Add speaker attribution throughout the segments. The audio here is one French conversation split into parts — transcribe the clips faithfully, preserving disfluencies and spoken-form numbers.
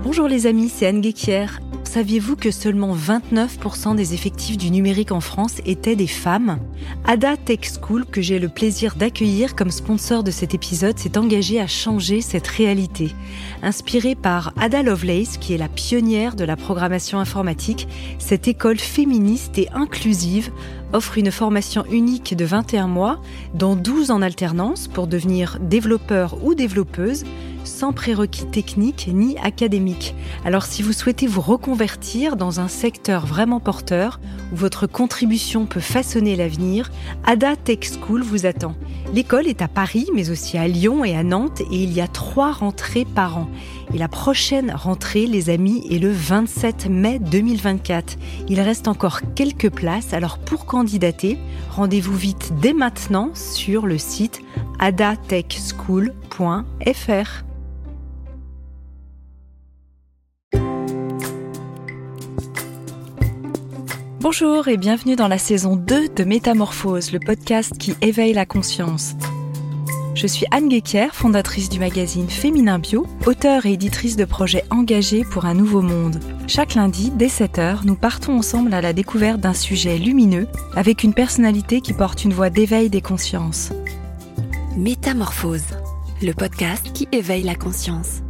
Speaker 1: Bonjour les amis, c'est Anne Guéquière. Saviez-vous que seulement vingt-neuf pour cent des effectifs du numérique en France étaient des femmes ? Ada Tech School, que j'ai le plaisir d'accueillir comme sponsor de cet épisode, s'est engagée à changer cette réalité. Inspirée par Ada Lovelace, qui est la pionnière de la programmation informatique, cette école féministe et inclusive offre une formation unique de vingt et un mois, dont douze en alternance pour devenir développeur ou développeuse, sans prérequis techniques ni académiques. Alors si vous souhaitez vous reconvertir dans un secteur vraiment porteur, où votre contribution peut façonner l'avenir, Ada Tech School vous attend. L'école est à Paris, mais aussi à Lyon et à Nantes, et il y a trois rentrées par an. Et la prochaine rentrée, les amis, est le vingt-sept mai deux mille vingt-quatre. Il reste encore quelques places, alors pour candidater, rendez-vous vite dès maintenant sur le site ada tech school point f r. Bonjour et bienvenue dans la saison deux de Métamorphose, le podcast qui éveille la conscience. Je suis Anne Guéquière, fondatrice du magazine Féminin Bio, auteure et éditrice de projets engagés pour un nouveau monde. Chaque lundi, dès sept heures, nous partons ensemble à la découverte d'un sujet lumineux avec une personnalité qui porte une voix d'éveil des consciences.
Speaker 2: Métamorphose, le podcast qui éveille la conscience.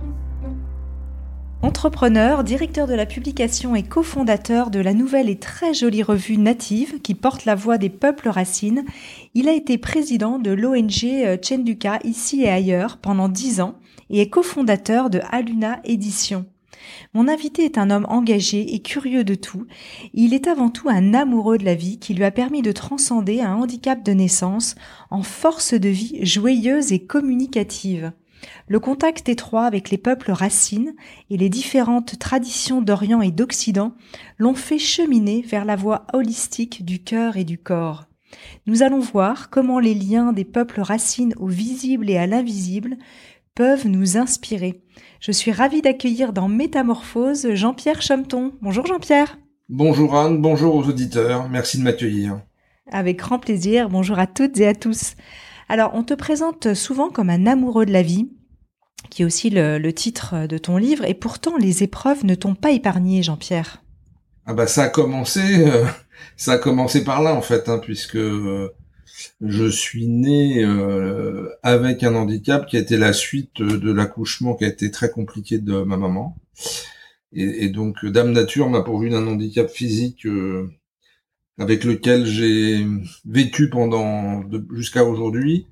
Speaker 1: Entrepreneur, directeur de la publication et cofondateur de la nouvelle et très jolie revue Native qui porte la voix des peuples racines, il a été président de l'O N G Chenduka ici et ailleurs pendant dix ans et est cofondateur de Aluna Éditions. Mon invité est un homme engagé et curieux de tout. Il est avant tout un amoureux de la vie qui lui a permis de transcender un handicap de naissance en force de vie joyeuse et communicative. Le contact étroit avec les peuples racines et les différentes traditions d'Orient et d'Occident l'ont fait cheminer vers la voie holistique du cœur et du corps. Nous allons voir comment les liens des peuples racines au visible et à l'invisible peuvent nous inspirer. Je suis ravie d'accueillir dans Métamorphose Jean-Pierre Chometon. Bonjour Jean-Pierre.
Speaker 3: Bonjour Anne, bonjour aux auditeurs, merci de m'accueillir.
Speaker 1: Avec grand plaisir, bonjour à toutes et à tous. Alors, on te présente souvent comme un amoureux de la vie, qui est aussi le, le titre de ton livre, et pourtant les épreuves ne t'ont pas épargné, Jean-Pierre.
Speaker 3: Ah bah ça a commencé, euh, ça a commencé par là en fait, hein, puisque euh, je suis né euh, avec un handicap qui a été la suite de l'accouchement qui a été très compliqué de ma maman, et, et donc Dame Nature m'a pourvu d'un handicap physique euh, avec lequel j'ai vécu pendant de, jusqu'à aujourd'hui.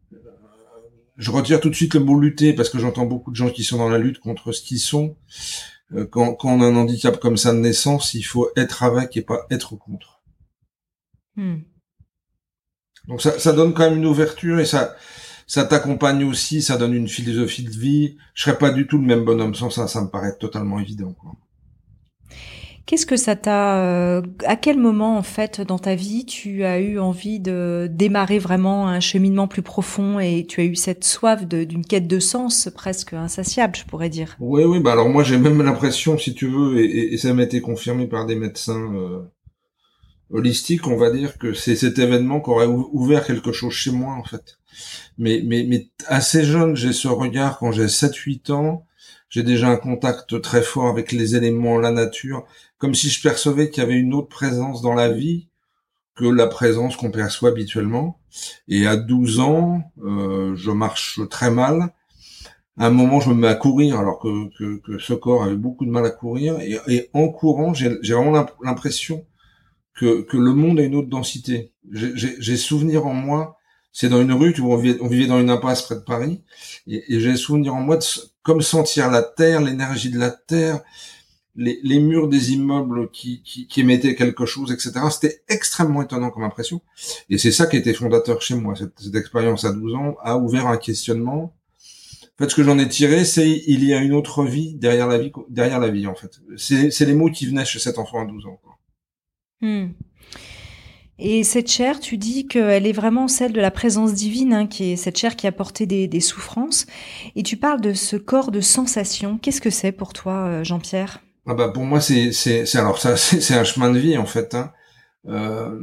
Speaker 3: Je retire tout de suite le mot lutter parce que j'entends beaucoup de gens qui sont dans la lutte contre ce qu'ils sont. Quand, quand on a un handicap comme ça de naissance, il faut être avec et pas être contre. Hmm. Donc ça, ça donne quand même une ouverture et ça, ça t'accompagne aussi, ça donne une philosophie de vie. Je serais pas du tout le même bonhomme sans ça, ça me paraît totalement évident, quoi.
Speaker 1: Qu'est-ce que ça t'a... Euh, à quel moment, en fait, dans ta vie, tu as eu envie de démarrer vraiment un cheminement plus profond et tu as eu cette soif de, d'une quête de sens presque insatiable, je pourrais dire.
Speaker 3: Oui, oui, bah alors moi j'ai même l'impression, si tu veux, et, et, et ça m'a été confirmé par des médecins euh, holistiques, on va dire, que c'est cet événement qui aurait ouvert quelque chose chez moi, en fait. Mais, mais, mais assez jeune, j'ai ce regard, quand j'ai sept huit ans, j'ai déjà un contact très fort avec les éléments, la nature, comme si je percevais qu'il y avait une autre présence dans la vie que la présence qu'on perçoit habituellement. Et à douze ans, euh, je marche très mal. À un moment, je me mets à courir, alors que, que, que ce corps avait beaucoup de mal à courir. Et, et en courant, j'ai, j'ai vraiment l'impression que, que le monde a une autre densité. J'ai, j'ai, j'ai souvenir en moi, c'est dans une rue, tu vois, on vivait, on vivait dans une impasse près de Paris, et, et j'ai souvenir en moi de comme sentir la terre, l'énergie de la terre, les, les murs des immeubles qui, qui, qui émettaient quelque chose, et cetera. C'était extrêmement étonnant comme impression. Et c'est ça qui a été fondateur chez moi. Cette, cette expérience à douze ans a ouvert un questionnement. En fait, ce que j'en ai tiré, c'est il y a une autre vie derrière la vie, derrière la vie, en fait. C'est, c'est les mots qui venaient chez cet enfant à douze ans, quoi.
Speaker 1: Hmm. Et cette chair, tu dis qu'elle est vraiment celle de la présence divine, hein, qui est cette chair qui a porté des, des souffrances. Et tu parles de ce corps de sensation. Qu'est-ce que c'est pour toi, Jean-Pierre ?
Speaker 3: Ah bah pour moi c'est c'est c'est alors ça c'est, c'est un chemin de vie en fait. Hein. Euh,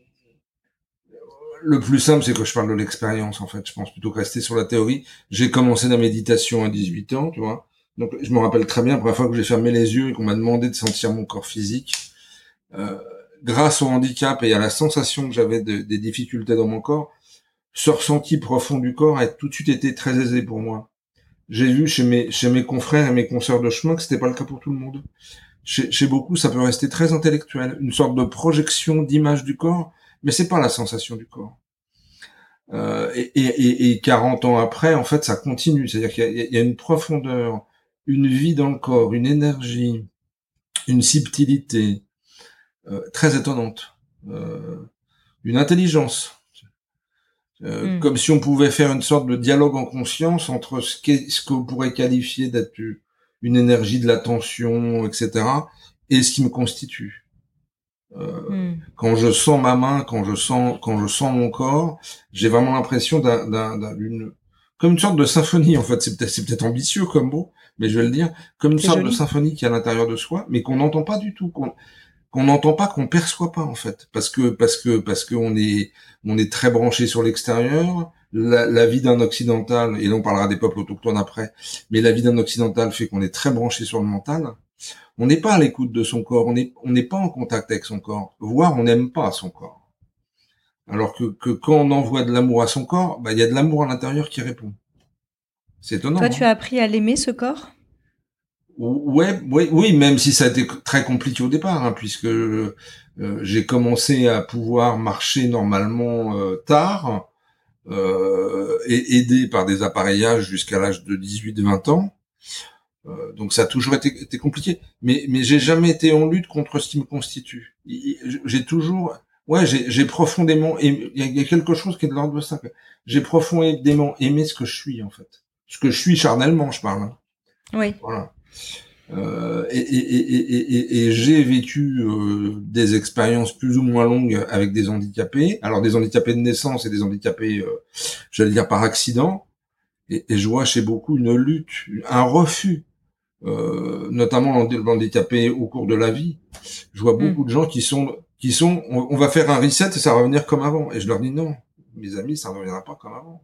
Speaker 3: le plus simple c'est que je parle de l'expérience en fait. Je pense plutôt que rester sur la théorie. J'ai commencé la méditation à dix-huit ans, tu vois. Donc, je me rappelle très bien, la première fois que j'ai fermé les yeux et qu'on m'a demandé de sentir mon corps physique, euh, grâce au handicap et à la sensation que j'avais de, des difficultés dans mon corps, ce ressenti profond du corps a tout de suite été très aisé pour moi. J'ai vu chez mes, chez mes confrères et mes consoeurs de chemin que c'était pas le cas pour tout le monde. Chez, chez beaucoup, ça peut rester très intellectuel, une sorte de projection d'image du corps, mais c'est pas la sensation du corps. Euh, et, et, et quarante ans après, en fait, ça continue. C'est-à-dire qu'il y a, il y a une profondeur, une vie dans le corps, une énergie, une subtilité euh, très étonnante, euh, une intelligence. Euh, mm. Comme si on pouvait faire une sorte de dialogue en conscience entre ce qu'est, ce qu'on pourrait qualifier d'être une énergie de l'attention, et cetera, et ce qui me constitue. Euh, mm. Quand je sens ma main, quand je sens, quand je sens mon corps, j'ai vraiment l'impression d'un, d'un, d'un, d'une, comme une sorte de symphonie, en fait. C'est peut-être, c'est peut-être ambitieux comme mot, mais je vais le dire, comme une c'est sorte joli. De symphonie qui est à l'intérieur de soi, mais qu'on n'entend pas du tout, qu'on, qu'on n'entend pas, qu'on perçoit pas, en fait. Parce que, parce que, parce que on est, on est très branché sur l'extérieur. La, la vie d'un occidental, et là on parlera des peuples autochtones après, mais la vie d'un occidental fait qu'on est très branché sur le mental. On n'est pas à l'écoute de son corps, on n'est on n'est pas en contact avec son corps, voire on n'aime pas son corps. Alors que, que quand on envoie de l'amour à son corps, bah il y a de l'amour à l'intérieur qui répond. C'est étonnant.
Speaker 1: Toi,
Speaker 3: hein.
Speaker 1: tu as appris à l'aimer, ce corps ?
Speaker 3: Ouais, oui, oui, même si ça a été très compliqué au départ, hein, puisque euh, j'ai commencé à pouvoir marcher normalement euh, tard, euh, et aidé par des appareillages jusqu'à l'âge de dix-huit vingt ans. Euh, donc ça a toujours été, été compliqué, mais mais j'ai jamais été en lutte contre ce qui me constitue. J'ai toujours, ouais, j'ai, j'ai profondément, il y, y a quelque chose qui est de l'ordre de ça. J'ai profondément aimé ce que je suis en fait, ce que je suis charnellement, je parle. Hein.
Speaker 1: Oui.
Speaker 3: Voilà. Euh, et, et, et, et, et, et j'ai vécu euh, des expériences plus ou moins longues avec des handicapés. Alors des handicapés de naissance et des handicapés, euh, j'allais dire par accident. Et, et je vois chez beaucoup une lutte, un refus. Euh, notamment l'handicapé au cours de la vie. Je vois beaucoup mmh. de gens qui sont, qui sont, on, on va faire un reset et ça va revenir comme avant. Et je leur dis non, mes amis, ça ne reviendra pas comme avant.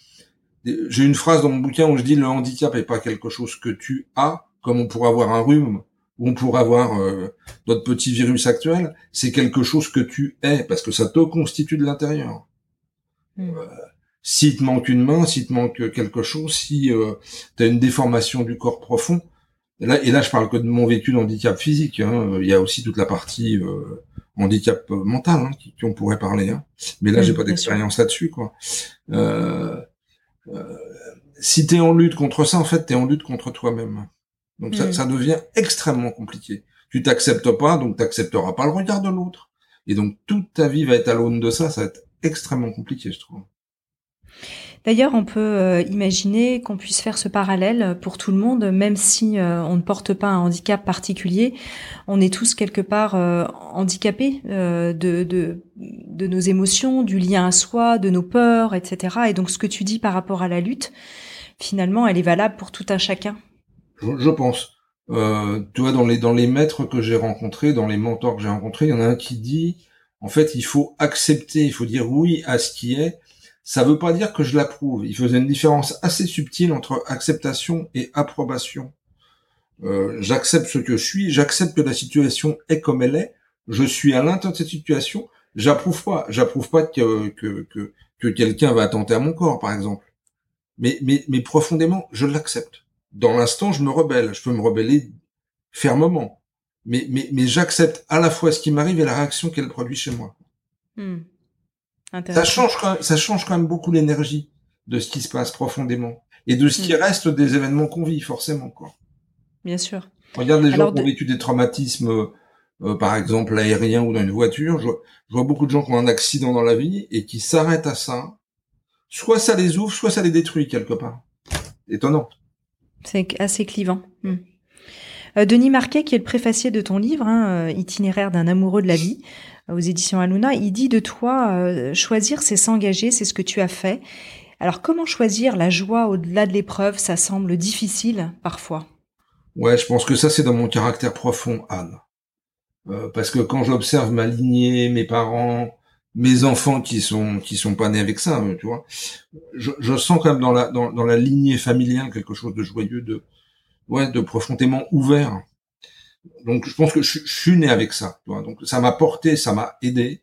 Speaker 3: Et j'ai une phrase dans mon bouquin où je dis le handicap est pas quelque chose que tu as, comme on pourrait avoir un rhume, ou on pourrait avoir euh, notre petit virus actuel. C'est quelque chose que tu es, parce que ça te constitue de l'intérieur. Mmh. Euh, si te manque une main, si te manque quelque chose, si euh, tu as une déformation du corps profond, Et là, et là, je parle que de mon vécu de handicap physique. Hein. Il y a aussi toute la partie euh, handicap mental, hein, qui, qui on pourrait parler. Hein. Mais là, mmh, j'ai pas d'expérience là-dessus, quoi. Euh, euh, si t'es en lutte contre ça, en fait, t'es en lutte contre toi-même. Donc mmh. ça, ça devient extrêmement compliqué. Tu t'acceptes pas, donc t'accepteras pas le regard de l'autre. Et donc toute ta vie va être à l'aune de ça. Ça va être extrêmement compliqué, je trouve.
Speaker 1: D'ailleurs, on peut euh, imaginer qu'on puisse faire ce parallèle pour tout le monde, même si euh, on ne porte pas un handicap particulier. On est tous quelque part euh, handicapés euh, de, de, de nos émotions, du lien à soi, de nos peurs, et cetera. Et donc, ce que tu dis par rapport à la lutte, finalement, elle est valable pour tout un chacun.
Speaker 3: Je, je pense. Euh, tu vois, dans les dans les maîtres que j'ai rencontrés, dans les mentors que j'ai rencontrés, il y en a un qui dit, en fait, il faut accepter, il faut dire oui à ce qui est. Ça veut pas dire que je l'approuve. Il faisait une différence assez subtile entre acceptation et approbation. Euh, j'accepte ce que je suis, j'accepte que la situation est comme elle est, je suis à l'intérieur de cette situation, j'approuve pas, j'approuve pas que que que, que quelqu'un va attenter à mon corps, par exemple. Mais mais mais profondément, je l'accepte. Dans l'instant, je me rebelle, je peux me rebeller fermement. Mais mais mais j'accepte à la fois ce qui m'arrive et la réaction qu'elle produit chez moi. Hmm. Ça change quand même, ça change quand même beaucoup l'énergie de ce qui se passe profondément et de ce qui mmh. reste des événements qu'on vit forcément, quoi.
Speaker 1: Bien sûr.
Speaker 3: Regarde les Alors gens qui de... ont vécu des traumatismes, euh, par exemple aériens ou dans une voiture. Je vois, je vois beaucoup de gens qui ont un accident dans la vie et qui s'arrêtent à ça. Soit ça les ouvre, soit ça les détruit quelque part. Étonnant.
Speaker 1: C'est assez clivant. Mmh. Euh, Denis Marquet, qui est le préfacier de ton livre, hein, Itinéraire d'un amoureux de la vie, aux éditions Halouna, il dit de toi, euh, choisir c'est s'engager, c'est ce que tu as fait. Alors comment choisir la joie au-delà de l'épreuve? Ça semble difficile parfois.
Speaker 3: Ouais, je pense que ça c'est dans mon caractère profond, Anne. Euh, parce que quand j'observe ma lignée, mes parents, mes enfants qui sont qui sont pas nés avec ça, tu vois, je, je sens quand même dans la dans, dans la lignée familiale quelque chose de joyeux, de ouais, de profondément ouvert. Donc, je pense que je, je suis né avec ça. Tu vois. Donc, ça m'a porté, ça m'a aidé.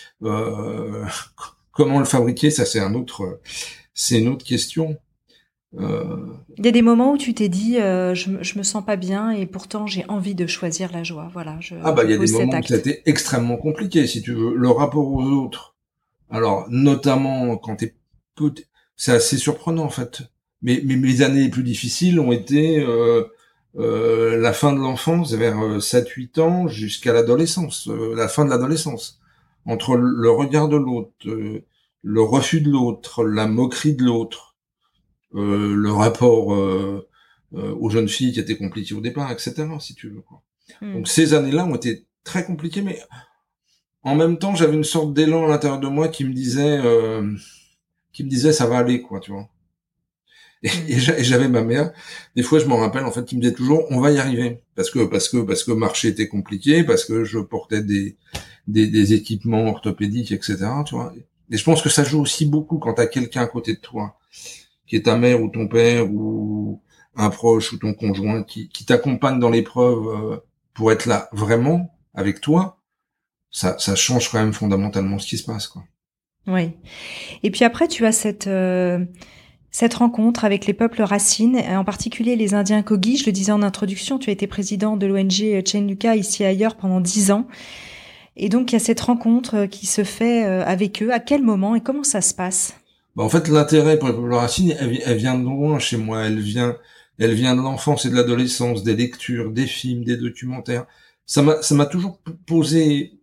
Speaker 3: Euh, comment le fabriquer, ça c'est un autre, c'est une autre question.
Speaker 1: Euh... Il y a des moments où tu t'es dit, euh, je, je me sens pas bien et pourtant j'ai envie de choisir la joie. Voilà. Je,
Speaker 3: ah bah
Speaker 1: je
Speaker 3: il y a des moments
Speaker 1: acte.
Speaker 3: où ça a été extrêmement compliqué, si tu veux. Le rapport aux autres. Alors, notamment quand t'es petit, c'est assez surprenant en fait. Mais, mais mes années les plus difficiles ont été euh, euh, la fin de l'enfance, vers sept huit ans, jusqu'à l'adolescence, euh, la fin de l'adolescence. Entre le regard de l'autre, euh, le refus de l'autre, la moquerie de l'autre, euh, le rapport euh, euh, aux jeunes filles qui était compliqué au départ, et cetera, si tu veux. Quoi. Mm. Donc ces années-là ont été très compliquées, mais en même temps, j'avais une sorte d'élan à l'intérieur de moi qui me disait, euh, qui me disait, ça va aller, quoi, tu vois. Et, et j'avais ma mère. Des fois, je m'en rappelle, en fait, qui me disait toujours, on va y arriver, parce que, parce que, parce que marcher était compliqué, parce que je portais des, des, des équipements orthopédiques, et cetera. Tu vois. Et je pense que ça joue aussi beaucoup quand t'as quelqu'un à côté de toi, qui est ta mère ou ton père ou un proche ou ton conjoint, qui, qui t'accompagne dans l'épreuve euh, pour être là vraiment avec toi. Ça, ça change quand même fondamentalement ce qui se passe, quoi.
Speaker 1: Oui. Et puis après, tu as cette euh, cette rencontre avec les peuples racines, en particulier les Indiens Kogi. Je le disais en introduction, tu as été président de l'O N G Chenluka ici et ailleurs pendant dix ans. Et donc, il y a cette rencontre qui se fait avec eux. À quel moment et comment ça se passe?
Speaker 3: Bah, en fait, l'intérêt pour les peuples racines, elle, elle vient de loin chez moi. Elle vient, elle vient de l'enfance et de l'adolescence, des lectures, des films, des documentaires. Ça m'a, ça m'a toujours posé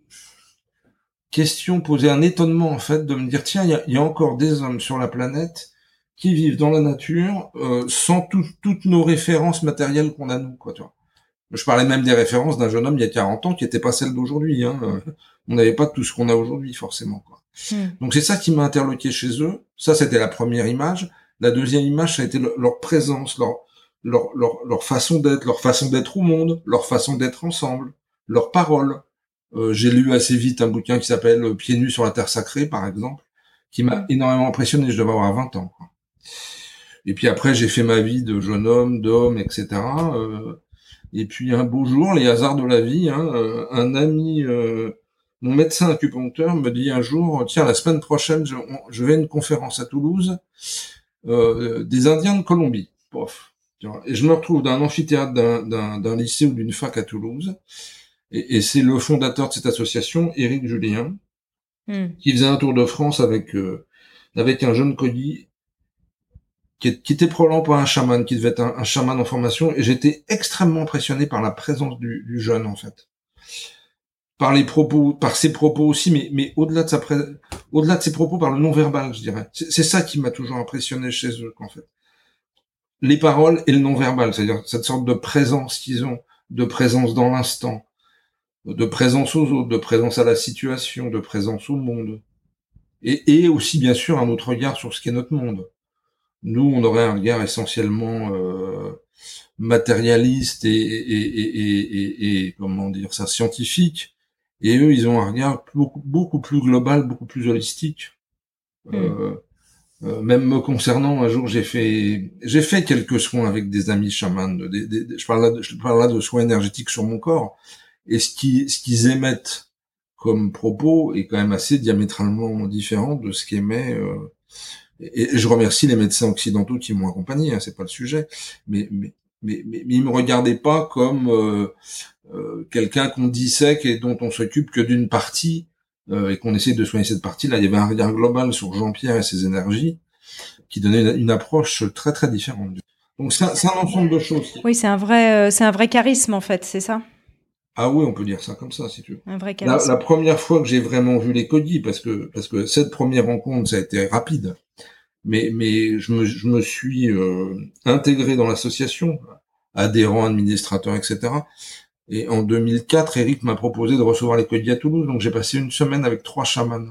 Speaker 3: question, posé un étonnement en fait, de me dire tiens, il y a, y a encore des hommes sur la planète qui vivent dans la nature euh, sans tout, toutes nos références matérielles qu'on a nous, quoi, tu vois. Je parlais même des références d'un jeune homme il y a quarante ans qui n'étaient pas celles d'aujourd'hui. Hein. On n'avait pas tout ce qu'on a aujourd'hui, forcément, quoi. Mmh. Donc c'est ça qui m'a interloqué chez eux. Ça, c'était la première image. La deuxième image, ça a été le, leur présence, leur, leur, leur, leur façon d'être, leur façon d'être au monde, leur façon d'être ensemble, leurs paroles. Euh, j'ai lu assez vite un bouquin qui s'appelle « Pieds nus sur la terre sacrée », par exemple, qui m'a mmh. énormément impressionné. Je devais avoir vingt ans, quoi. Et puis après, j'ai fait ma vie de jeune homme, d'homme, et cetera. Euh, et puis un beau jour, les hasards de la vie, hein, euh, un ami... Euh, mon médecin acupuncteur me dit un jour, tiens, la semaine prochaine, je, je vais à une conférence à Toulouse euh, des Indiens de Colombie. Pof. Et je me retrouve dans un amphithéâtre d'un, d'un, d'un lycée ou d'une fac à Toulouse. Et, et c'est le fondateur de cette association, Éric Julien, mm. qui faisait un tour de France avec euh, avec un jeune Kogi qui, qui était probablement pas un chaman, qui devait être un, un chaman en formation. Et j'étais extrêmement impressionné par la présence du, du jeune, en fait. Par les propos, par ses propos aussi, mais, mais au-delà de sa pré... au-delà de ses propos, par le non-verbal, je dirais. C'est, c'est ça qui m'a toujours impressionné chez eux, en fait. Les paroles et le non-verbal, c'est-à-dire cette sorte de présence qu'ils ont, de présence dans l'instant, de présence aux autres, de présence à la situation, de présence au monde. Et, et aussi, bien sûr, un autre regard sur ce qu'est notre monde. Nous, on aurait un regard essentiellement euh, matérialiste et, et, et, et, et, et, comment dire ça, scientifique. Et eux, ils ont un regard beaucoup, beaucoup plus global, beaucoup plus holistique. Mmh. Euh, euh, même me concernant, un jour, j'ai fait, j'ai fait quelques soins avec des amis chamans. Des, des, des, je parle là, de, je parle là de soins énergétiques sur mon corps. Et ce qui, ce qu'ils émettent comme propos est quand même assez diamétralement différent de ce qu'émet. Euh, et, et je remercie les médecins occidentaux qui m'ont accompagné. Hein, c'est pas le sujet, mais mais mais mais, mais ils me regardaient pas comme euh, Euh, quelqu'un qu'on dissèque et dont on s'occupe que d'une partie euh, et qu'on essaie de soigner cette partie. Là, il y avait un regard global sur Jean-Pierre et ses énergies qui donnait une, une approche très très différente. Donc c'est un, c'est un ensemble de choses.
Speaker 1: Oui, c'est un vrai euh, c'est un vrai charisme en fait, c'est ça?
Speaker 3: Ah oui, on peut dire ça comme ça si tu veux.
Speaker 1: Un vrai charisme.
Speaker 3: La, la première fois que j'ai vraiment vu les Kogi, parce que parce que cette première rencontre ça a été rapide, mais mais je me je me suis euh, intégré dans l'association, adhérent, administrateur, et cetera. Et en deux mille quatre, Eric m'a proposé de recevoir les Kogi à Toulouse, donc j'ai passé une semaine avec trois chamans.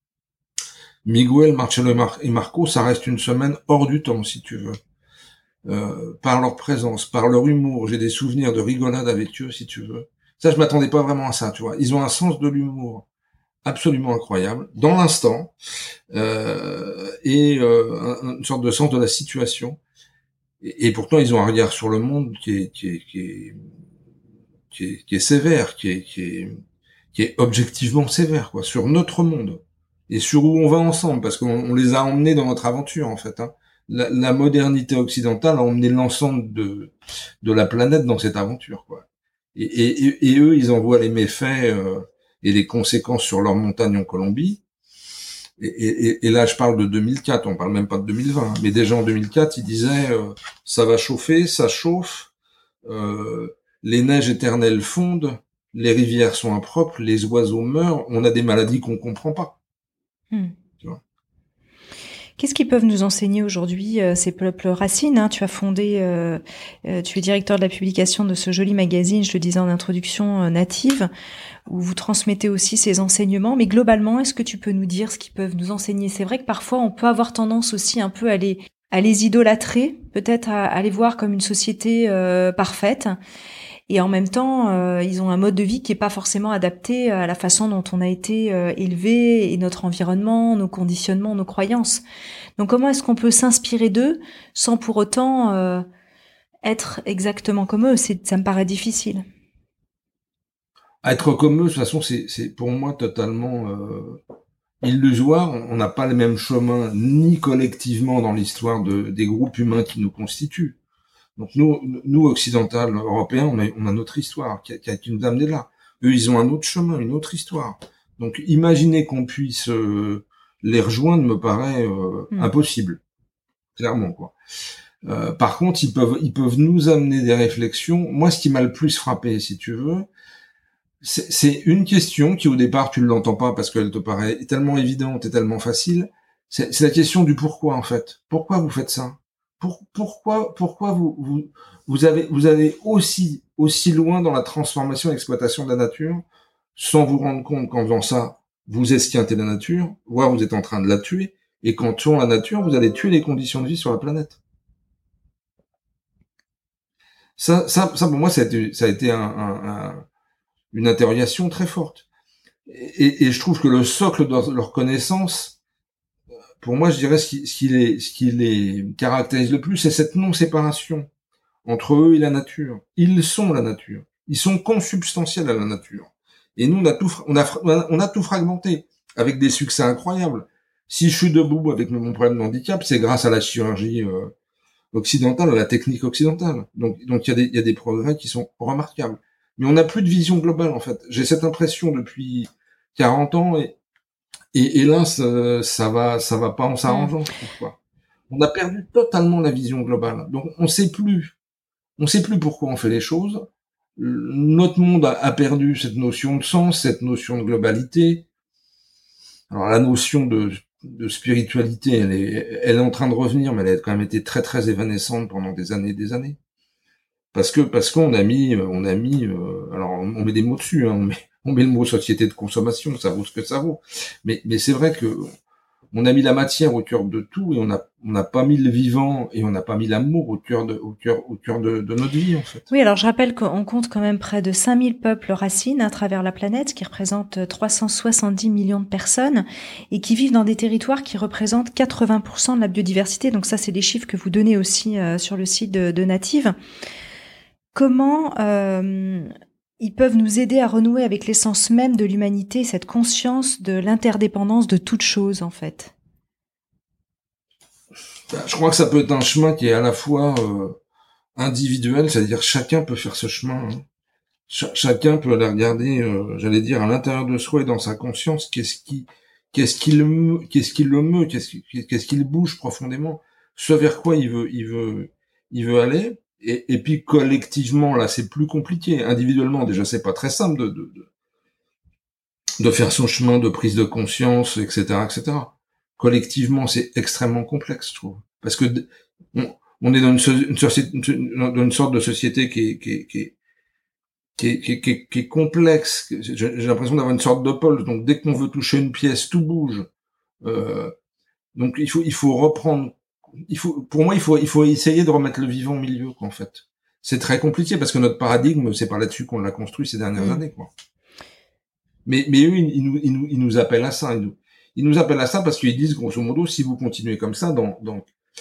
Speaker 3: Miguel, Marcelo et Marco, ça reste une semaine hors du temps, si tu veux. Euh, par leur présence, par leur humour, j'ai des souvenirs de rigolade avec eux, si tu veux. Ça, je m'attendais pas vraiment à ça, tu vois. Ils ont un sens de l'humour absolument incroyable, dans l'instant, euh, et euh, une sorte de sens de la situation. Et, et pourtant, ils ont un regard sur le monde qui est, qui est, qui est, qui est, qui est sévère, qui est, qui est, qui est objectivement sévère, quoi, sur notre monde et sur où on va ensemble, parce qu'on on les a emmenés dans notre aventure, en fait. Hein. La, la modernité occidentale a emmené l'ensemble de de la planète dans cette aventure, quoi. Et, et, et eux, ils en voient les méfaits euh, et les conséquences sur leur montagne en Colombie. Et, et, et là, je parle de deux mille quatre, on parle même pas de deux mille vingt. Mais déjà en deux mille quatre, ils disaient euh, ça va chauffer, ça chauffe, euh, les neiges éternelles fondent, les rivières sont impropres, les oiseaux meurent, on a des maladies qu'on comprend pas.
Speaker 1: Hmm. Tu vois. Qu'est-ce qu'ils peuvent nous enseigner aujourd'hui, euh, ces peuples racines, hein? Tu as fondé, euh, euh, tu es directeur de la publication de ce joli magazine, je le disais en introduction, euh, Native, où vous transmettez aussi ces enseignements. Mais globalement, est-ce que tu peux nous dire ce qu'ils peuvent nous enseigner? C'est vrai que parfois, on peut avoir tendance aussi un peu à les, à les idolâtrer, peut-être à, à les voir comme une société euh, parfaite. Et en même temps, euh, ils ont un mode de vie qui est pas forcément adapté à la façon dont on a été euh, élevé et notre environnement, nos conditionnements, nos croyances. Donc comment est-ce qu'on peut s'inspirer d'eux sans pour autant euh, être exactement comme eux? C'est, ça me paraît difficile.
Speaker 3: Être comme eux, de toute façon, c'est, c'est pour moi totalement euh, illusoire. On n'a pas le même chemin, ni collectivement dans l'histoire de, des groupes humains qui nous constituent. Donc nous, nous occidentaux, européens, on a, on a notre histoire qui, a, qui, a, qui nous a amené là. Eux, ils ont un autre chemin, une autre histoire. Donc imaginer qu'on puisse euh, les rejoindre me paraît euh, mmh. impossible, clairement, quoi. Euh, par contre, ils peuvent, ils peuvent nous amener des réflexions. Moi, ce qui m'a le plus frappé, si tu veux, c'est, c'est une question qui au départ tu ne l'entends pas parce qu'elle te paraît tellement évidente et tellement facile. C'est, c'est la question du pourquoi, en fait. Pourquoi vous faites ça? Pour, pourquoi, pourquoi vous, vous, vous avez, vous avez aussi, aussi loin dans la transformation et l'exploitation de la nature, sans vous rendre compte qu'en faisant ça, vous esquintez la nature, voire vous êtes en train de la tuer, et qu'en tuant la nature, vous allez tuer les conditions de vie sur la planète. Ça, ça, ça pour moi, ça a été, ça a été un, un, un, une interrogation très forte. Et, et je trouve que le socle de leur connaissance, pour moi, je dirais ce qui, ce qui les, ce qui les caractérise le plus, c'est cette non-séparation entre eux et la nature. Ils sont la nature. Ils sont consubstantiels à la nature. Et nous, on a tout, on a, on a tout fragmenté avec des succès incroyables. Si je suis debout avec mon problème de handicap, c'est grâce à la chirurgie euh, occidentale, à la technique occidentale. Donc, donc il y a des, il y a des progrès qui sont remarquables. Mais on n'a plus de vision globale, en fait. J'ai cette impression depuis quarante ans et Et, et là, ça, ça va, ça va pas en s'arrangeant, je trouve, quoi. On a perdu totalement la vision globale. Donc, on sait plus, on sait plus pourquoi on fait les choses. Notre monde a, a perdu cette notion de sens, cette notion de globalité. Alors, la notion de, de spiritualité, elle est, elle est en train de revenir, mais elle a quand même été très, très évanescente pendant des années et des années. Parce que, parce qu'on a mis, on a mis, euh, alors, on met des mots dessus, hein, on met, on met le mot société de consommation, ça vaut ce que ça vaut. Mais, mais c'est vrai que on a mis la matière au cœur de tout et on a, on n'a pas mis le vivant et on n'a pas mis l'amour au cœur de, au cœur, au cœur de, de notre vie, en fait.
Speaker 1: Oui, alors je rappelle qu'on compte quand même près de cinq mille peuples racines à travers la planète, ce qui représente trois cent soixante-dix millions de personnes et qui vivent dans des territoires qui représentent quatre-vingts pour cent de la biodiversité. Donc ça, c'est des chiffres que vous donnez aussi euh, sur le site de, de Native. Comment, euh, ils peuvent nous aider à renouer avec l'essence même de l'humanité, cette conscience de l'interdépendance de toute chose, en fait.
Speaker 3: Je crois que ça peut être un chemin qui est à la fois euh, individuel, c'est-à-dire chacun peut faire ce chemin. Hein. Ch- chacun peut aller regarder, euh, j'allais dire, à l'intérieur de soi et dans sa conscience, qu'est-ce qui, qu'est-ce qui le meut, qu'est-ce qui le meut, qu'est-ce qui, qu'est-ce qui le bouge profondément, ce vers quoi il veut, il veut, il veut aller. Et, et puis collectivement, là, c'est plus compliqué. Individuellement, déjà, c'est pas très simple de, de, de, de faire son chemin de prise de conscience, et cetera, et cetera. Collectivement, c'est extrêmement complexe, je trouve, parce que on, on est dans une, une, société, dans une sorte de société qui est, qui est, qui est, qui est, qui est, qui est, qui est complexe. J'ai, j'ai l'impression d'avoir une sorte de pôle. Donc, dès qu'on veut toucher une pièce, tout bouge. Euh, donc, il faut, il faut reprendre. Il faut, pour moi, il faut, il faut essayer de remettre le vivant au milieu, quoi, en fait. C'est très compliqué parce que notre paradigme, c'est par là-dessus qu'on l'a construit ces dernières mmh. années, quoi. Mais, mais eux, ils, ils, nous, ils, nous, ils nous appellent à ça. Ils nous, ils nous appellent à ça parce qu'ils disent, grosso modo, si vous continuez comme ça, dans, dans,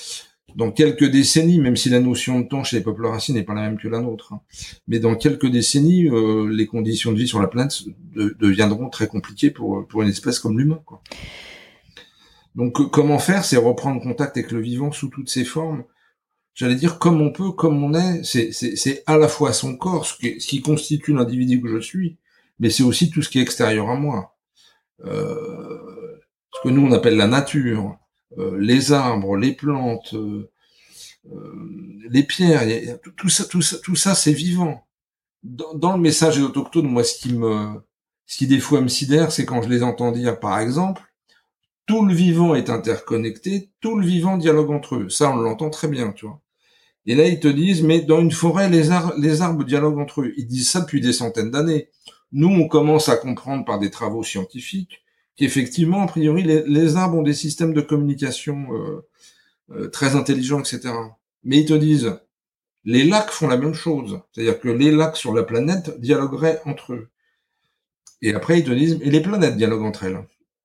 Speaker 3: dans quelques décennies, même si la notion de temps chez les peuples racines n'est pas la même que la nôtre, hein, mais dans quelques décennies, euh, les conditions de vie sur la planète de, deviendront très compliquées pour pour une espèce comme l'humain, quoi. Donc, euh, comment faire? C'est reprendre contact avec le vivant sous toutes ses formes. J'allais dire comme on peut, comme on est. C'est c'est, c'est à la fois son corps, ce qui, ce qui constitue l'individu que je suis, mais c'est aussi tout ce qui est extérieur à moi. Euh, ce que nous on appelle la nature, euh, les arbres, les plantes, euh, euh, les pierres, y a, tout, tout ça, tout ça, tout ça, c'est vivant. Dans, dans le message des autochtones, moi, ce qui me, ce qui des fois me sidère, c'est quand je les entends dire, par exemple, tout le vivant est interconnecté, tout le vivant dialogue entre eux. Ça, on l'entend très bien, tu vois. Et là, ils te disent, mais dans une forêt, les, ar- les arbres dialoguent entre eux. Ils disent ça depuis des centaines d'années. Nous, on commence à comprendre par des travaux scientifiques qu'effectivement, a priori, les, les arbres ont des systèmes de communication euh, euh, très intelligents, et cetera. Mais ils te disent, les lacs font la même chose. C'est-à-dire que les lacs sur la planète dialogueraient entre eux. Et après, ils te disent, et les planètes dialoguent entre elles.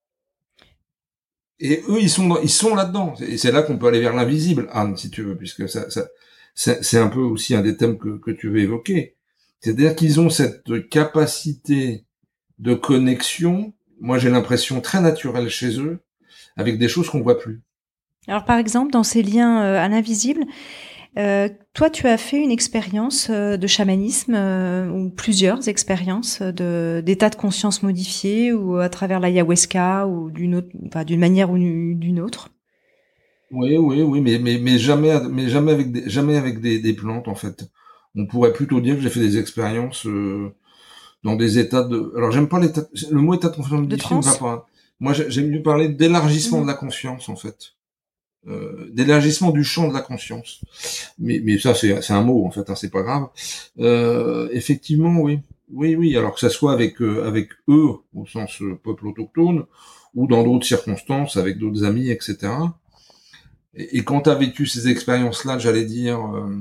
Speaker 3: Et eux, ils sont dans, ils sont là-dedans. Et c'est là qu'on peut aller vers l'invisible, Anne, si tu veux, puisque ça, ça c'est, c'est un peu aussi un des thèmes que, que tu veux évoquer. C'est-à-dire qu'ils ont cette capacité de connexion, moi j'ai l'impression très naturelle chez eux, avec des choses qu'on voit plus.
Speaker 1: Alors par exemple, dans ces liens euh, à l'invisible, euh, toi tu as fait une expérience euh, de chamanisme, euh, ou plusieurs expériences de, d'état de conscience modifié, ou à travers l'ayahuasca, ou d'une autre, enfin, d'une manière ou d'une autre.
Speaker 3: Oui, oui, oui, mais, mais, mais jamais, mais jamais avec des, jamais avec des, des plantes, en fait. On pourrait plutôt dire que j'ai fait des expériences euh, dans des états de... Alors, j'aime pas l'état... Le mot état de conscience modifié ne va pas. Moi, j'aime mieux parler d'élargissement mmh. de la conscience, en fait. Euh, d'élargissement du champ de la conscience. Mais, mais ça, c'est, c'est un mot, en fait, hein, c'est pas grave. Euh, effectivement, oui. Oui, oui, alors que ça soit avec, euh, avec eux, au sens euh, peuple autochtone, ou dans d'autres circonstances, avec d'autres amis, et cetera. Et, et quand tu as vécu ces expériences-là, j'allais dire, euh,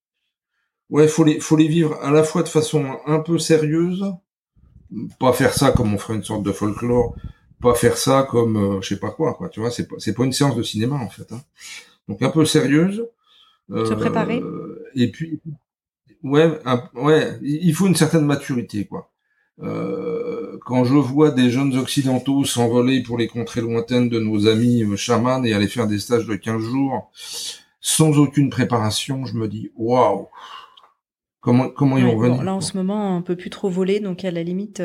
Speaker 3: ouais, faut les, faut les vivre à la fois de façon un peu sérieuse, pas faire ça comme on ferait une sorte de folklore, pas faire ça comme, euh, je sais pas quoi, quoi, tu vois, c'est pas, c'est pas une séance de cinéma, en fait, hein. Donc un peu sérieuse.
Speaker 1: Euh, Se préparer.
Speaker 3: Et puis, ouais, un, ouais, il faut une certaine maturité, quoi. Euh, quand je vois des jeunes occidentaux s'envoler pour les contrées lointaines de nos amis euh, chamans et aller faire des stages de quinze jours sans aucune préparation, je me dis waouh, comment comment ils
Speaker 1: oui,
Speaker 3: vont venir.
Speaker 1: Bon, là en ce moment on peut plus trop voler, donc à la limite.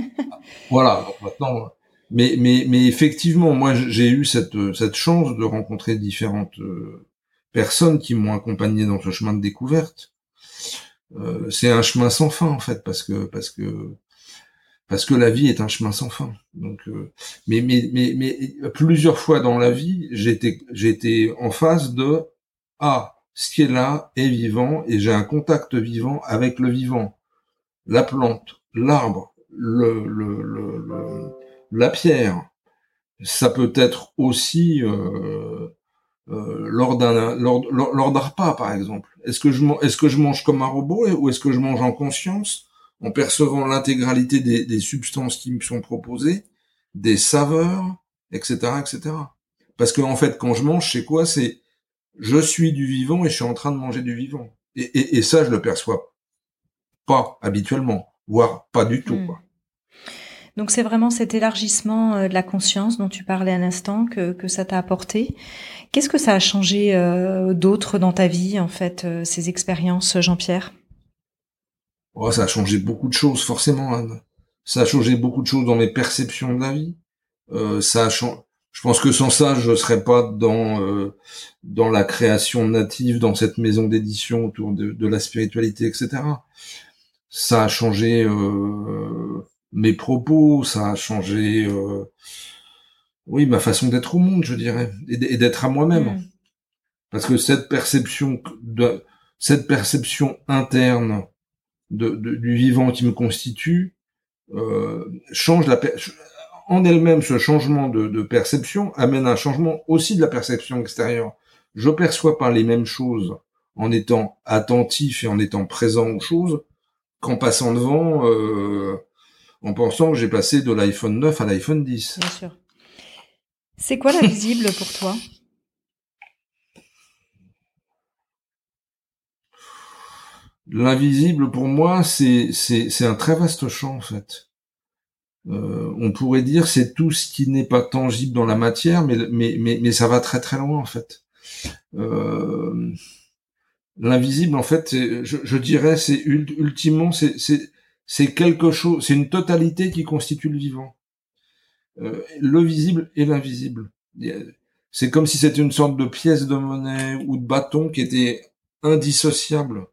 Speaker 3: Voilà, donc maintenant. Mais mais mais effectivement, moi j'ai eu cette cette chance de rencontrer différentes euh, personnes qui m'ont accompagné dans ce chemin de découverte. Euh, c'est un chemin sans fin en fait, parce que parce que parce que la vie est un chemin sans fin. Donc, euh, mais, mais, mais, mais plusieurs fois dans la vie, j'étais, j'étais en face de ah, ce qui est là est vivant et j'ai un contact vivant avec le vivant, la plante, l'arbre, le, le, le, le la pierre. Ça peut être aussi euh, euh, lors d'un lors, lors, lors d'un repas, par exemple. Est-ce que je est-ce que je mange comme un robot ou est-ce que je mange en conscience? En percevant l'intégralité des, des substances qui me sont proposées, des saveurs, et cetera, et cetera. Parce que en fait, quand je mange, c'est quoi? C'est je suis du vivant et je suis en train de manger du vivant. Et, et, et ça, je le perçois pas habituellement, voire pas du tout, quoi.
Speaker 1: Donc c'est vraiment cet élargissement de la conscience dont tu parlais à l'instant que, que ça t'a apporté. Qu'est-ce que ça a changé euh, d'autre dans ta vie, en fait, euh, ces expériences, Jean-Pierre?
Speaker 3: Oh, ça a changé beaucoup de choses, forcément, Anne. Ça a changé beaucoup de choses dans mes perceptions de la vie. Euh, ça a changé. Je pense que sans ça, je serais pas dans euh, dans la création native, dans cette maison d'édition autour de, de la spiritualité, et cetera. Ça a changé euh, mes propos, ça a changé, euh, oui, ma façon d'être au monde, je dirais, et d'être à moi-même. Mmh. Parce que cette perception de cette perception interne De, de, du vivant qui me constitue euh, change la per- en elle-même. Ce changement de, de perception amène un changement aussi de la perception extérieure. Je perçois pas les mêmes choses en étant attentif et en étant présent aux choses qu'en passant devant, euh, en pensant que j'ai passé de l'iPhone neuf à l'iPhone dix.
Speaker 1: Bien sûr. C'est quoi l'invisible pour toi?
Speaker 3: L'invisible, pour moi, c'est, c'est, c'est un très vaste champ, en fait. Euh, on pourrait dire c'est tout ce qui n'est pas tangible dans la matière, mais, mais, mais, mais ça va très très loin, en fait. Euh, l'invisible, en fait, c'est, je, je dirais, c'est ultimement, c'est, c'est, c'est quelque chose, c'est une totalité qui constitue le vivant. Euh, le visible et l'invisible. C'est comme si c'était une sorte de pièce de monnaie ou de bâton qui était indissociable.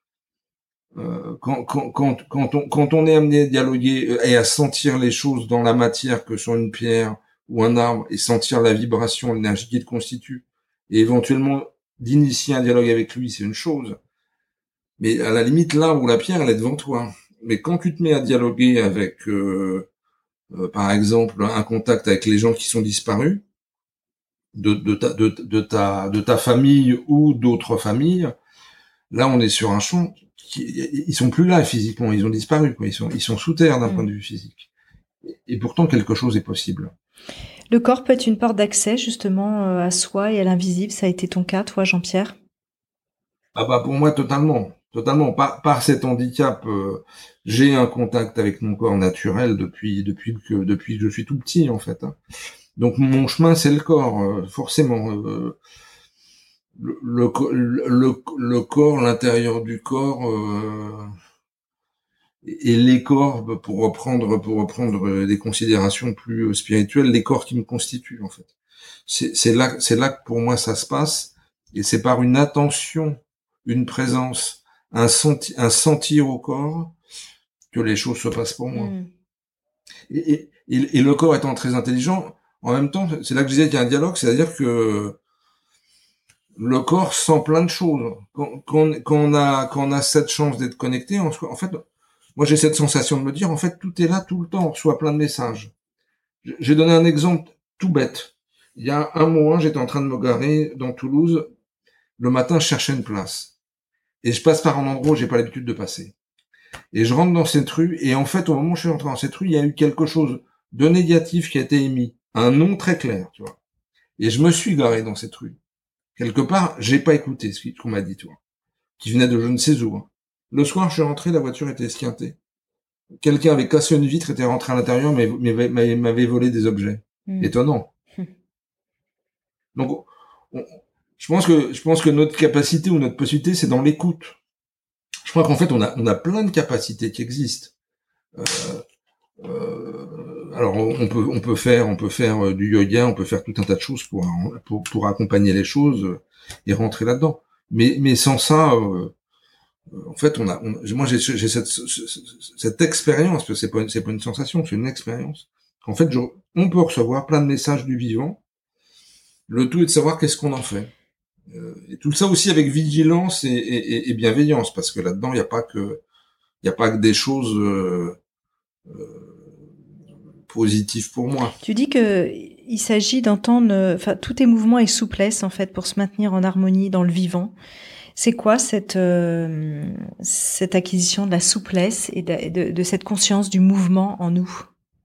Speaker 3: Euh, quand, quand, quand, quand, on, quand on est amené à dialoguer et à sentir les choses dans la matière que sur une pierre ou un arbre et sentir la vibration, l'énergie qui le constitue, et éventuellement d'initier un dialogue avec lui, c'est une chose. Mais à la limite, l'arbre ou la pierre, elle est devant toi. Mais quand tu te mets à dialoguer avec, euh, euh, par exemple, un contact avec les gens qui sont disparus, de, de, ta, de, de, ta, de ta famille ou d'autres familles, là, on est sur un champ. Qui, ils sont plus là physiquement, ils ont disparu, quoi. Ils sont, ils sont sous terre d'un mmh. point de vue physique. Et, et pourtant, quelque chose est possible.
Speaker 1: Le corps peut être une porte d'accès, justement, à soi et à l'invisible. Ça a été ton cas, toi, Jean-Pierre?
Speaker 3: Ah bah, pour moi, totalement. Totalement. Par, par cet handicap, euh, j'ai un contact avec mon corps naturel depuis, depuis que, depuis que je suis tout petit, en fait. Hein. Donc, mon chemin, c'est le corps, euh, forcément. Euh, Le, le, le, le corps, l'intérieur du corps euh, et les corps, pour reprendre pour reprendre des considérations plus spirituelles, les corps qui me constituent en fait. C'est, c'est là c'est là que pour moi ça se passe et c'est par une attention, une présence, un senti, un sentir au corps que les choses se passent pour moi. Mmh. Et, et, et, et le corps étant très intelligent, en même temps, c'est là que je disais qu'il y a un dialogue, c'est-à-dire que le corps sent plein de choses. Quand, quand, quand on a, quand on a cette chance d'être connecté, en, en fait, moi j'ai cette sensation de me dire, en fait, tout est là tout le temps, on reçoit plein de messages. J'ai donné un exemple tout bête. Il y a un mois, j'étais en train de me garer dans Toulouse. Le matin, je cherchais une place. Et je passe par un endroit où j'ai pas l'habitude de passer. Et je rentre dans cette rue, et en fait, au moment où je suis rentré dans cette rue, il y a eu quelque chose de négatif qui a été émis. Un nom très clair, tu vois. Et je me suis garé dans cette rue. Quelque part, j'ai pas écouté ce qu'on m'a dit, tu vois, qui venait de je ne sais où. Hein. Le soir, je suis rentré, la voiture était esquintée. Quelqu'un avait cassé une vitre, était rentré à l'intérieur, mais m'avait volé des objets. Mmh. Étonnant. Mmh. Donc, on, je pense que je pense que notre capacité ou notre possibilité, c'est dans l'écoute. Je crois qu'en fait, on a on a plein de capacités qui existent. Euh, euh, alors, on peut on peut faire on peut faire du yoga, on peut faire tout un tas de choses pour pour pour accompagner les choses et rentrer là-dedans. Mais mais sans ça, euh, en fait, on a on, moi j'ai j'ai cette cette expérience, parce que c'est pas une, c'est pas une sensation, c'est une expérience. En fait, je, on peut recevoir plein de messages du vivant. Le tout est de savoir qu'est-ce qu'on en fait. Euh, et tout ça aussi avec vigilance et, et, et bienveillance, parce que là-dedans, il n'y a pas que il y a pas que des choses euh, euh, positives pour moi.
Speaker 1: Tu dis que il s'agit d'entendre, enfin, tous tes mouvements et souplesse en fait pour se maintenir en harmonie dans le vivant. C'est quoi cette euh, cette acquisition de la souplesse et de, de, de cette conscience du mouvement en nous?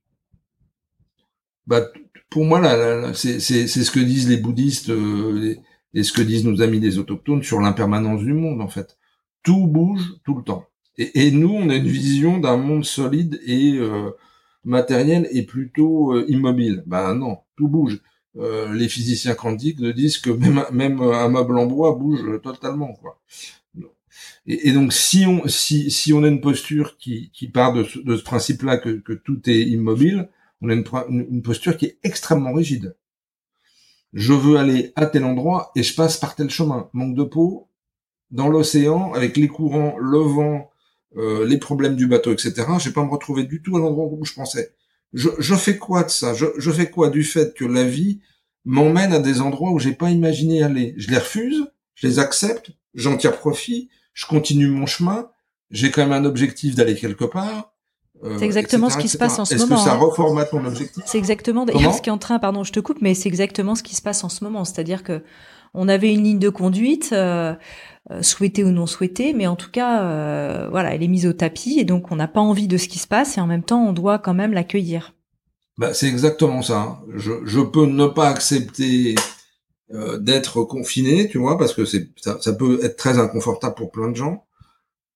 Speaker 3: Bah, pour moi, là, là, là c'est, c'est, c'est ce que disent les bouddhistes euh, les, et ce que disent nos amis les autochtones sur l'impermanence du monde, en fait. Tout bouge tout le temps. Et, et nous, on a une vision d'un monde solide et euh, matériel et plutôt euh, immobile. Ben non, tout bouge. Euh, les physiciens quantiques nous disent que même, même un meuble en bois bouge totalement, quoi. Et, et donc, si on, si, si on a une posture qui, qui part de ce, de ce principe-là que, que tout est immobile, on a une, une posture qui est extrêmement rigide. Je veux aller à tel endroit et je passe par tel chemin. Manque de peau, dans l'océan, avec les courants, le vent, euh, les problèmes du bateau, et cetera. Je vais pas me retrouver du tout à l'endroit où je pensais. Je, je fais quoi de ça? Je, je fais quoi du fait que la vie m'emmène à des endroits où j'ai pas imaginé aller? Je les refuse, je les accepte, j'en tire profit, je continue mon chemin, j'ai quand même un objectif d'aller quelque part.
Speaker 1: Euh, c'est exactement et cetera, ce qui se passe en ce
Speaker 3: Est-ce
Speaker 1: moment.
Speaker 3: Est-ce que ça
Speaker 1: hein.
Speaker 3: reformate mon objectif?
Speaker 1: C'est exactement d'ailleurs ce qui est en train, pardon, je te coupe, mais c'est exactement ce qui se passe en ce moment. C'est-à-dire que on avait une ligne de conduite, euh, euh, souhaitée ou non souhaitée, mais en tout cas, euh, voilà, elle est mise au tapis et donc on n'a pas envie de ce qui se passe et en même temps, on doit quand même l'accueillir.
Speaker 3: Bah, c'est exactement ça. Je, je peux ne pas accepter euh, d'être confiné, tu vois, parce que c'est ça, ça peut être très inconfortable pour plein de gens.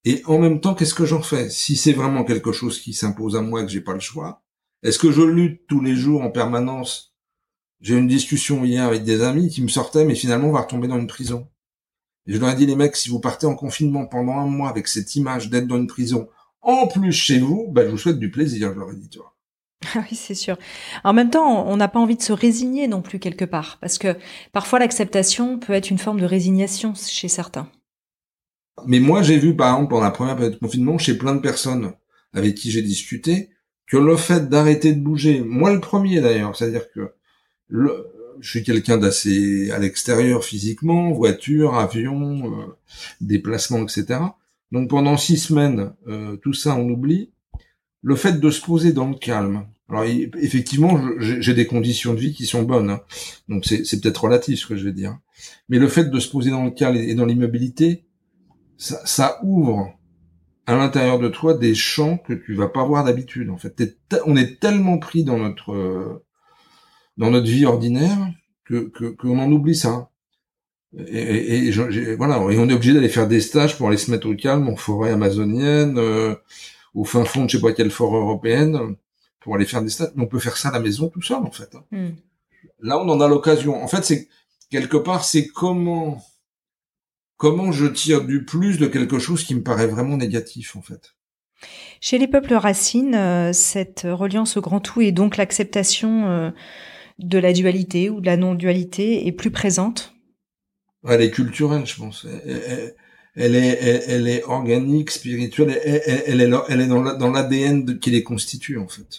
Speaker 3: Et en même temps, qu'est-ce que j'en fais? Si c'est vraiment quelque chose qui s'impose à moi et que j'ai pas le choix, est-ce que je lutte tous les jours en permanence? J'ai eu une discussion hier avec des amis qui me sortaient, mais finalement on va retomber dans une prison. Et je leur ai dit, les mecs, si vous partez en confinement pendant un mois avec cette image d'être dans une prison, en plus chez vous, ben, je vous souhaite du plaisir, je leur ai dit, tu vois.
Speaker 1: Ah oui, c'est sûr. En même temps, on n'a pas envie de se résigner non plus quelque part, parce que parfois l'acceptation peut être une forme de résignation chez certains.
Speaker 3: Mais moi, j'ai vu, par exemple, pendant la première période de confinement, chez plein de personnes avec qui j'ai discuté, que le fait d'arrêter de bouger, moi le premier d'ailleurs, c'est-à-dire que le, je suis quelqu'un d'assez à l'extérieur physiquement, voiture, avion, euh, déplacement, et cetera. Donc pendant six semaines, euh, tout ça on oublie. Le fait de se poser dans le calme. Alors effectivement, je, j'ai des conditions de vie qui sont bonnes, hein. Donc c'est, c'est peut-être relatif ce que je vais dire. Mais le fait de se poser dans le calme et dans l'immobilité, ça, ça ouvre à l'intérieur de toi des champs que tu vas pas voir d'habitude. En fait, T'es te- on est tellement pris dans notre euh, dans notre vie ordinaire que que qu'on en oublie ça. Et, et, et j'ai, voilà, et on est obligé d'aller faire des stages pour aller se mettre au calme en forêt amazonienne, euh, au fin fond de je sais pas quelle forêt européenne, pour aller faire des stages. Mais on peut faire ça à la maison tout seul, en fait.
Speaker 1: Mm.
Speaker 3: Là, on en a l'occasion. En fait, c'est quelque part, c'est comment comment je tire du plus de quelque chose qui me paraît vraiment négatif, en fait.
Speaker 1: Chez les peuples racines, euh, cette reliance au grand tout et donc l'acceptation euh, de la dualité ou de la non-dualité est plus présente.
Speaker 3: Elle est culturelle, je pense. Elle, elle, elle est, elle, elle est organique, spirituelle. Elle, elle, elle est, elle est dans, la, dans l'A D N de, qui les constitue, en fait.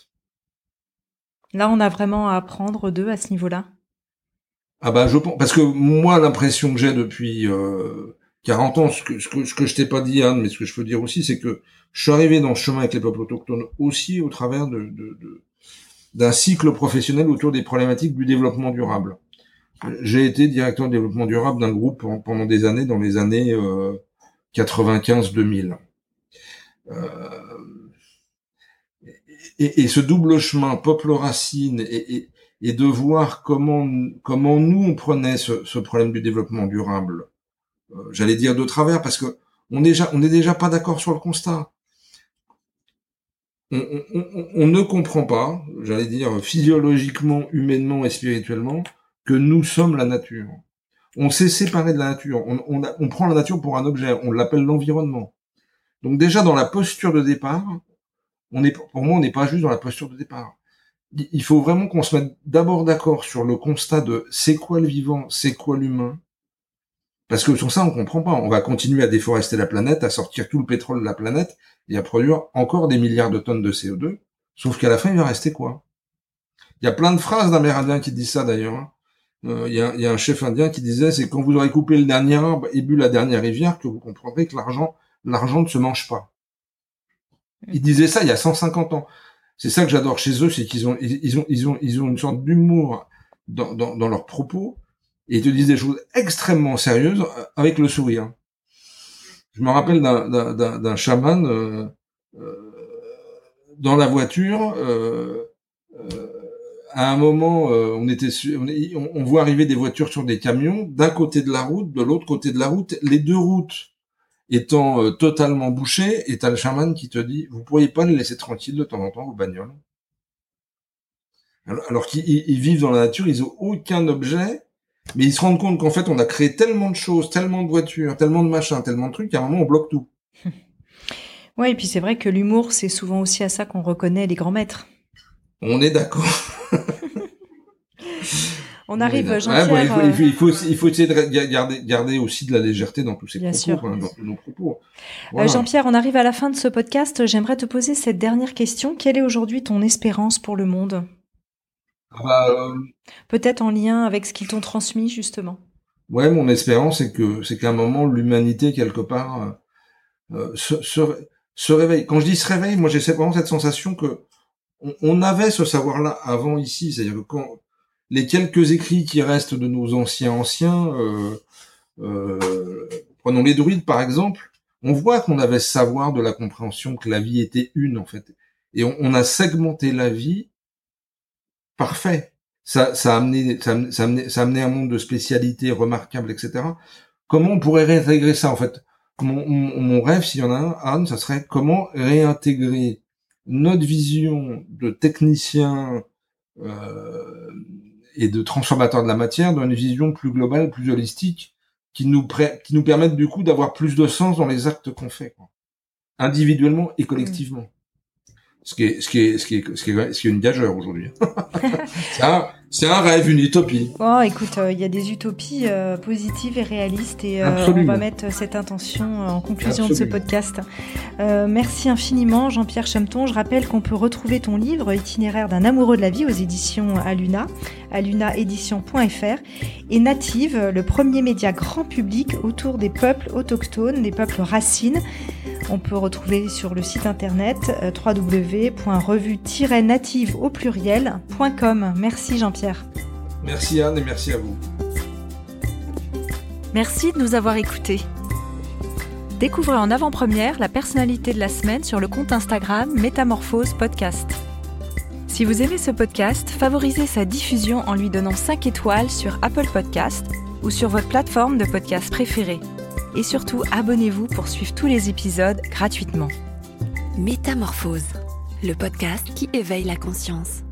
Speaker 1: Là, on a vraiment à apprendre d'eux à ce niveau-là.
Speaker 3: Ah bah je pense, parce que moi l'impression que j'ai depuis euh, quarante ans, ce que, ce que ce que je t'ai pas dit Anne, mais ce que je peux dire aussi, c'est que je suis arrivé dans ce chemin avec les peuples autochtones aussi au travers de, de, de d'un cycle professionnel autour des problématiques du développement durable. J'ai été directeur de développement durable d'un groupe pendant des années, dans les années euh, quatre-vingt-quinze deux mille. Euh, et, et ce double chemin peuple racine et, et et de voir comment comment nous on prenait ce, ce problème du développement durable, euh, j'allais dire de travers, parce que on est déjà on est déjà pas d'accord sur le constat. On, on, on, on ne comprend pas, j'allais dire physiologiquement, humainement et spirituellement, que nous sommes la nature. On s'est séparé de la nature. On, on, a, on prend la nature pour un objet. On l'appelle l'environnement. Donc déjà dans la posture de départ, on est pour moi on n'est pas juste dans la posture de départ. Il faut vraiment qu'on se mette d'abord d'accord sur le constat de c'est quoi le vivant, c'est quoi l'humain. Parce que sur ça, on comprend pas. On va continuer à déforester la planète, à sortir tout le pétrole de la planète et à produire encore des milliards de tonnes de C O deux. Sauf qu'à la fin, il va rester quoi? Il y a plein de phrases d'Amérindiens qui disent ça d'ailleurs. Hein. Euh, il, y a, il y a un chef indien qui disait c'est quand vous aurez coupé le dernier arbre et bu la dernière rivière que vous comprendrez que l'argent, l'argent ne se mange pas. Il disait ça il y a cent cinquante ans. C'est ça que j'adore chez eux, c'est qu'ils ont, ils ont, ils ont, ils ont une sorte d'humour dans, dans, dans leurs propos, et ils te disent des choses extrêmement sérieuses avec le sourire. Je me rappelle d'un, d'un, d'un chaman euh, euh, dans la voiture. Euh, euh, à un moment, euh, on était, sur, on, on voit arriver des voitures sur des camions d'un côté de la route, de l'autre côté de la route, les deux routes étant euh, totalement bouché, et t'as le chaman qui te dit, vous pourriez pas les laisser tranquilles de temps en temps, vos bagnoles. Alors, alors qu'ils ils vivent dans la nature, ils ont aucun objet, mais ils se rendent compte qu'en fait, on a créé tellement de choses, tellement de voitures, tellement de machins, tellement de trucs, qu'à un moment, on bloque tout.
Speaker 1: Ouais, et puis c'est vrai que l'humour, c'est souvent aussi à ça qu'on reconnaît les grands maîtres.
Speaker 3: On est d'accord.
Speaker 1: On arrive,
Speaker 3: ouais,
Speaker 1: Jean-Pierre...
Speaker 3: bon, il, faut, il, faut, il, faut aussi, il faut essayer de garder, garder aussi de la légèreté dans tous ces
Speaker 1: Bien
Speaker 3: propos,
Speaker 1: sûr.
Speaker 3: hein, dans tous nos propos.
Speaker 1: Voilà. Euh, Jean-Pierre, on arrive à la fin de ce podcast. J'aimerais te poser cette dernière question. Quelle est aujourd'hui ton espérance pour le monde ?
Speaker 3: Ah bah, euh...
Speaker 1: Peut-être en lien avec ce qu'ils t'ont transmis, justement.
Speaker 3: Ouais, mon espérance, c'est que c'est qu'à un moment, l'humanité, quelque part, euh, se, se, se réveille. Quand je dis se réveille, moi, j'ai vraiment cette sensation que on, on avait ce savoir-là avant ici. C'est-à-dire que quand les quelques écrits qui restent de nos anciens anciens, euh, euh, prenons les druides par exemple, on voit qu'on avait ce savoir de la compréhension que la vie était une en fait, et on, on a segmenté la vie parfait. Ça, ça a amené, ça, ça a amené, ça a amené un monde de spécialités remarquables, et cetera. Comment on pourrait réintégrer ça en fait? mon, mon rêve, s'il y en a un, Anne, ça serait comment réintégrer notre vision de technicien euh, et de transformateur de la matière dans une vision plus globale, plus holistique, qui nous, pré- qui nous permette du coup d'avoir plus de sens dans les actes qu'on fait, quoi, individuellement et collectivement. Mmh. Ce qui est, ce qui est, ce qui est, ce qui est, ce qui est une gageure aujourd'hui. c'est, un, c'est un rêve, une utopie.
Speaker 1: Oh, écoute, il euh, y a des utopies euh, positives et réalistes et euh, on va mettre cette intention en conclusion Absolument. de ce podcast. Euh, merci infiniment, Jean-Pierre Chemeton. Je rappelle qu'on peut retrouver ton livre Itinéraire d'un amoureux de la vie aux éditions Aluna, aluna édition point f r, et Native, le premier média grand public autour des peuples autochtones, des peuples racines. On peut retrouver sur le site internet euh, w w w point revue tiret native au pluriel point com. Merci Jean-Pierre.
Speaker 3: Merci Anne et merci à vous.
Speaker 1: Merci de nous avoir écoutés. Découvrez en avant-première la personnalité de la semaine sur le compte Instagram Métamorphose Podcast. Si vous aimez ce podcast, favorisez sa diffusion en lui donnant cinq étoiles sur Apple Podcast ou sur votre plateforme de podcast préférée. Et surtout, abonnez-vous pour suivre tous les épisodes gratuitement.
Speaker 2: Métamorphose, le podcast qui éveille la conscience.